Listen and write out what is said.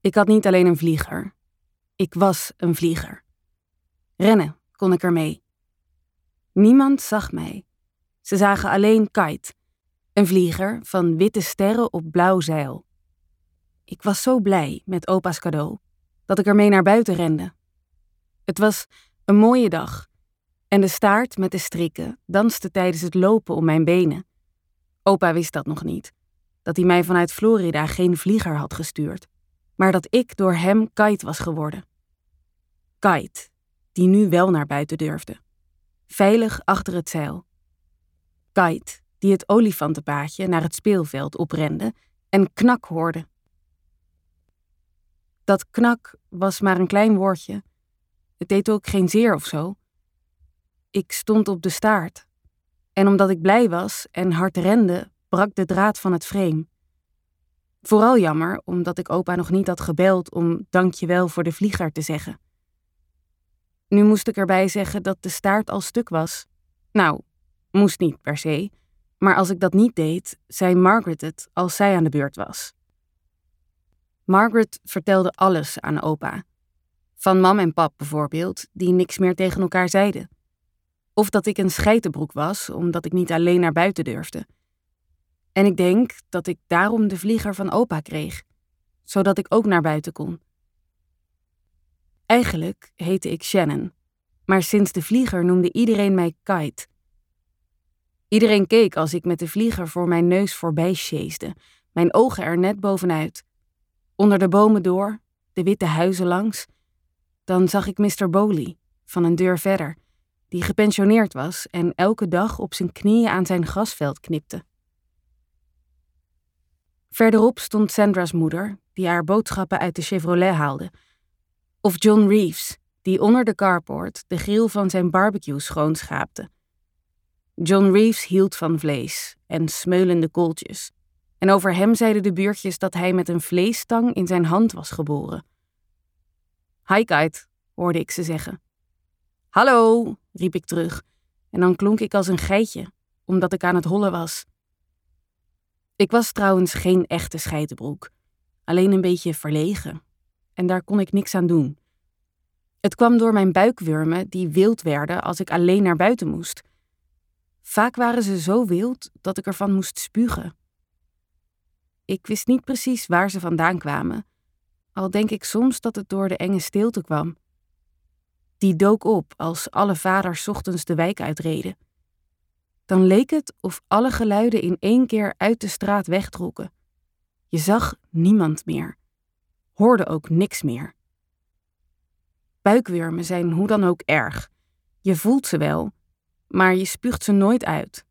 Ik had niet alleen een vlieger. Ik was een vlieger. Rennen kon ik ermee. Niemand zag mij. Ze zagen alleen Kite, een vlieger van witte sterren op blauw zeil. Ik was zo blij met opa's cadeau dat ik ermee naar buiten rende. Het was een mooie dag en de staart met de strikken danste tijdens het lopen om mijn benen. Opa wist dat nog niet, dat hij mij vanuit Florida geen vlieger had gestuurd, maar dat ik door hem Kite was geworden. Kite, die nu wel naar buiten durfde, veilig achter het zeil. Kite, die het olifantenpaadje naar het speelveld oprende en knak hoorde. Dat knak was maar een klein woordje. Het deed ook geen zeer of zo. Ik stond op de staart. En omdat ik blij was en hard rende, brak de draad van het frame. Vooral jammer, omdat ik opa nog niet had gebeld om dankjewel voor de vlieger te zeggen. Nu moest ik erbij zeggen dat de staart al stuk was. Nou, moest niet per se. Maar als ik dat niet deed, zei Margaret het als zij aan de beurt was. Margaret vertelde alles aan opa. Van mam en pap bijvoorbeeld, die niks meer tegen elkaar zeiden. Of dat ik een scheitenbroek was, omdat ik niet alleen naar buiten durfde. En ik denk dat ik daarom de vlieger van opa kreeg, zodat ik ook naar buiten kon. Eigenlijk heette ik Shannon, maar sinds de vlieger noemde iedereen mij Kite. Iedereen keek als ik met de vlieger voor mijn neus voorbij sjeesde, mijn ogen er net bovenuit. Onder de bomen door, de witte huizen langs. Dan zag ik Mr. Bowley, van een deur verder, die gepensioneerd was en elke dag op zijn knieën aan zijn grasveld knipte. Verderop stond Sandra's moeder, die haar boodschappen uit de Chevrolet haalde. Of John Reeves, die onder de carport de grill van zijn barbecue schoonschaapte. John Reeves hield van vlees en smeulende kooltjes. En over hem zeiden de buurtjes dat hij met een vleesstang in zijn hand was geboren. Hi Kite, hoorde ik ze zeggen. Hallo, riep ik terug. En dan klonk ik als een geitje, omdat ik aan het hollen was. Ik was trouwens geen echte scheitenbroek, alleen een beetje verlegen. En daar kon ik niks aan doen. Het kwam door mijn buikwurmen die wild werden als ik alleen naar buiten moest. Vaak waren ze zo wild dat ik ervan moest spugen. Ik wist niet precies waar ze vandaan kwamen, al denk ik soms dat het door de enge stilte kwam. Die dook op als alle vaders 's ochtends de wijk uitreden. Dan leek het of alle geluiden in één keer uit de straat wegtrokken. Je zag niemand meer, hoorde ook niks meer. Buikwurmen zijn hoe dan ook erg. Je voelt ze wel, maar je spuugt ze nooit uit.